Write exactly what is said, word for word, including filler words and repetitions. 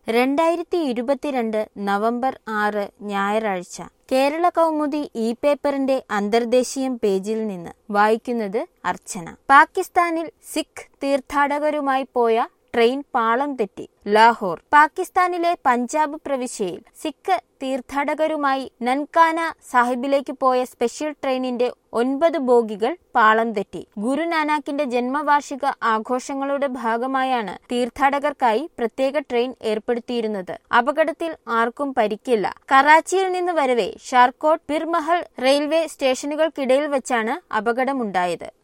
രണ്ടായിരത്തി ഇരുപത്തിരണ്ട് നവംബർ ആറ് ഞായറാഴ്ച. കേരള കൗമുദി ഇ പേപ്പറിന്റെ അന്തർദേശീയം പേജിൽ നിന്ന് വായിക്കുന്നത് അർച്ചന. പാകിസ്ഥാനിൽ സിഖ് തീർത്ഥാടകരുമായി പോയ ട്രെയിൻ പാളം തെറ്റി. ലാഹോർ. പാകിസ്ഥാനിലെ പഞ്ചാബ് പ്രവിശ്യയിൽ സിഖ് തീർത്ഥാടകരുമായി നൻകാന സാഹിബിലേക്ക് പോയ സ്പെഷ്യൽ ട്രെയിനിന്റെ ഒൻപത് ബോഗികൾ പാളം തെറ്റി. ഗുരുനാനാക്കിന്റെ ജന്മവാർഷിക ആഘോഷങ്ങളുടെ ഭാഗമായാണ് തീർത്ഥാടകർക്കായി പ്രത്യേക ട്രെയിൻ ഏർപ്പെടുത്തിയിരുന്നത്. അപകടത്തിൽ ആർക്കും പരിക്കില്ല. കറാച്ചിയിൽ നിന്ന് വരവെ ഷാർക്കോട്ട്, പിർമഹൽ റെയിൽവേ സ്റ്റേഷനുകൾക്കിടയിൽ വെച്ചാണ് അപകടമുണ്ടായത്.